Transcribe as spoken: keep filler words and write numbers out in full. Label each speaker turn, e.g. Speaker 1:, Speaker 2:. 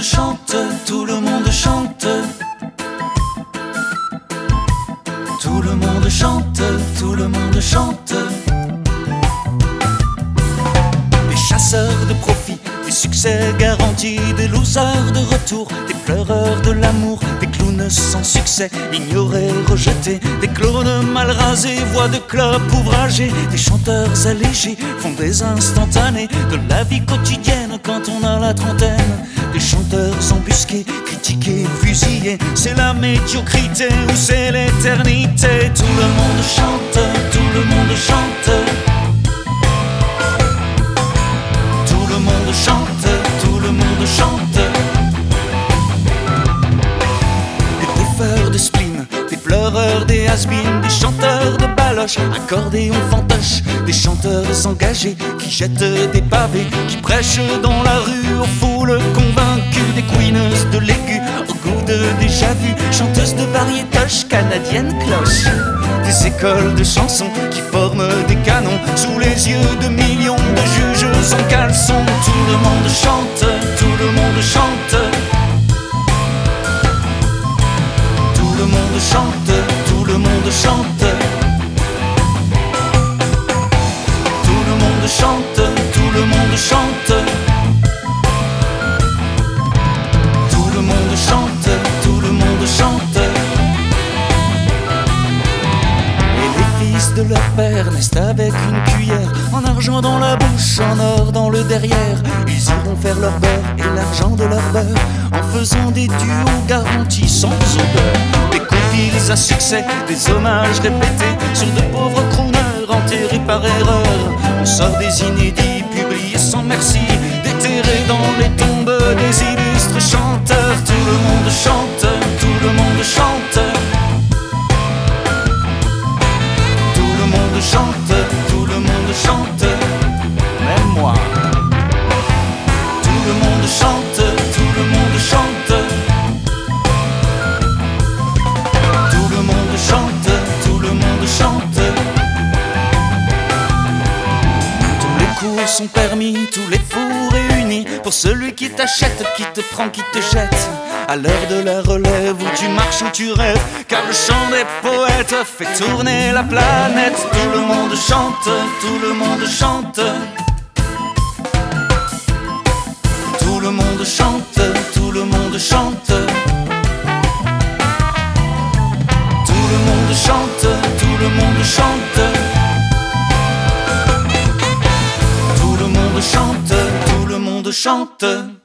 Speaker 1: chante, tout le monde chante. Tout le monde chante, tout le monde chante. Des chasseurs de profit, des succès garantis, des losers de retour, des pleureurs de l'amour, des clowns sans succès, ignorés, rejetés, des clones mal rasés, voix de club ouvragés, des chanteurs allégés, font des instantanés de la vie quotidienne quand on a la trentaine. Des chanteurs embusqués, critiqués, fusillés, c'est la médiocrité ou c'est l'éternité. Tout le monde chante, tout le monde chante. Tout le monde chante, tout le monde chante. Des bouffeurs de spleen, des pleureurs, des has-beens, des chanteurs de baloche, accordéon fantoche, des chanteurs engagés qui jettent des pavés, qui prêchent dans la rue aux foules convaincues, des queeneuses de l'aigu au goût de déjà-vu, chanteuses de variétoches, canadiennes cloches, des écoles de chansons qui forment des canons sous les yeux de millions de juges en caleçon. Tout le monde chante, tout le monde chante. Tout le monde chante, tout le monde chante. Tout le monde chante, tout le monde chante. Tout le monde chante, tout le monde chante. Et les fils de leur père naissent avec une cuillère, en argent dans la bouche, en or dans le derrière. Ils iront faire leur beurre et l'argent de leur beurre en faisant des duos garantis sans odeur. Des compiles à succès, des hommages répétés sur de pauvres crooners enterrés par erreur. On sort des inédits publiés sans merci, déterrés dans les tombes des illustres chanteurs. Tout le monde chante, tout le monde chante. Tout le monde chante, tout le monde chante. Même moi. Tout le monde chante, tout le monde chante. Tout le monde chante, tout le monde chante. Tous les coups sont permis, tous les fous réunis, pour celui qui t'achète, qui te prend, qui te jette. À l'heure de la relève où tu marches, où tu rêves, car le chant des poètes fait tourner la planète. Tout le monde chante, tout le monde chante. Tout le monde chante, tout le monde chante. Tout le monde chante, tout le monde chante. Tout le monde chante, tout le monde chante.